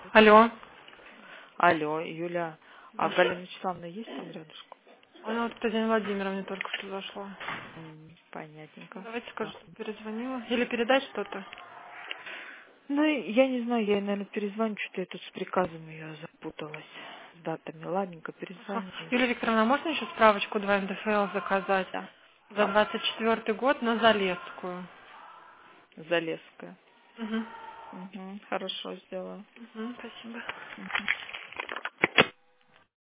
Алло. Алло, Юля, а Да. Галина Вячеславовна есть там рядышком? Она вот Татьяна Владимировна только что зашла. Понятненько. Давайте скажу, А. что перезвонила. Или передать что-то. Ну, я не знаю, я, наверное, перезвоню, что-то я тут с приказами я запуталась. С датами, ладненько, Ага. перезвоню. Юлия Викторовна, а можно еще справочку 2 НДФЛ заказать Да, за 24 год на Залесскую? Залесская. Угу. Угу, хорошо, сделаю. Угу, спасибо. Мгм.